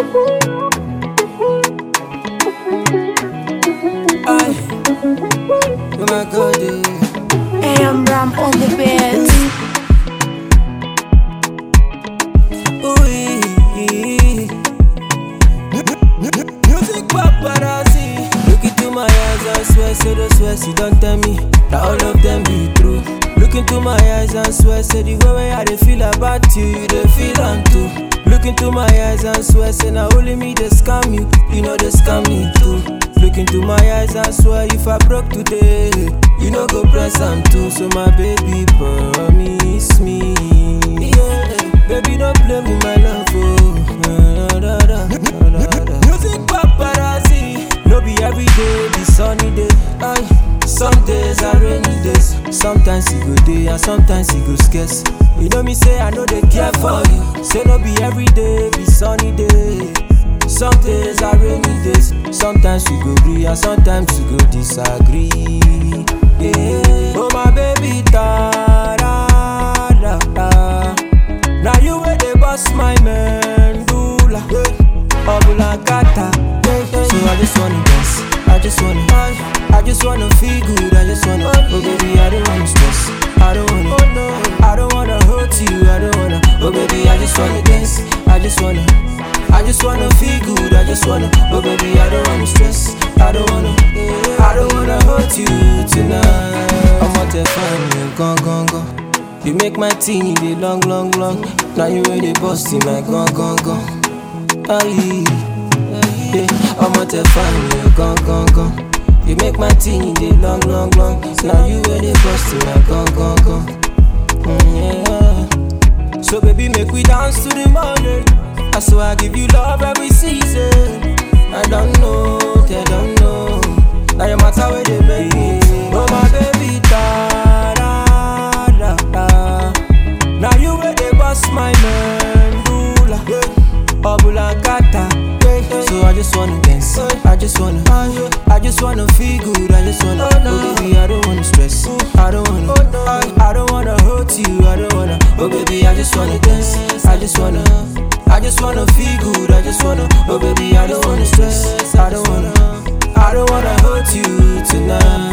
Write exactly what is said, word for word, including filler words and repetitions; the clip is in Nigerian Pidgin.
I, oh my God, yeah. Hey, I'm Ram on the bed. Music paparazzi. Look into my eyes, I swear, say the swear, she don't tell me that all of them be true. Look into my eyes and swear, say the way way I dey feel about you, you dey feel am too. Look into my eyes and swear, say now only me they scam you, you know they scam me too. Look into my eyes and swear, if I broke today, you know go press am too. So my baby promise me, yeah, baby don't play with my love, oh. Da, da, da, da, da, da. Music paparazzi, no be every day be sunny day. Aye. Some days are rainy days, sometimes it go day and sometimes it go scarce. You know me say I know they care for you, say no be every day be sunny day. Some days are rainy days, sometimes we go agree and sometimes we go disagree. Yeah, oh my baby, da da da da. Now you where they bust my mandula, yeah. Obulangata, yeah, yeah. So I just wanna dance, I just wanna, I, I just wanna feel good, I just wanna, oh baby, I don't wanna stress, I don't wanna, oh no, I don't wanna hurt you, I don't wanna, oh baby, I just wanna dance, I just wanna, I just wanna feel good, I just wanna, oh baby, I don't wanna stress, I don't wanna, I don't wanna hurt you tonight. I'm out there finding, gone, gone, gone. You make my teeny dey long, long, long. Now you ready busting my gone, gone, gone. Aye, yeah, I'm out there finding, gone, gone, gone. You make my teeny dey long, long, long. Now you ready busting my gone, gone, gone. Mm, yeah. So baby, make we dance to the morning. I swear I give you love every season. I don't know, they don't know. Now your matter where they make me. Oh my baby, da da da da. Now you where they bust my mandula, yeah. Obulangata, yeah, yeah. So I just wanna dance, I just wanna, I just wanna feel good, I just wanna, oh, no. Oh baby, I don't wanna stress, I don't wanna, oh, no. I, I don't wanna hurt you, I don't wanna, oh baby, I just wanna dance, I just wanna, I just wanna feel good, I just wanna, oh baby, I don't wanna stress, I don't wanna, I don't wanna hurt you tonight.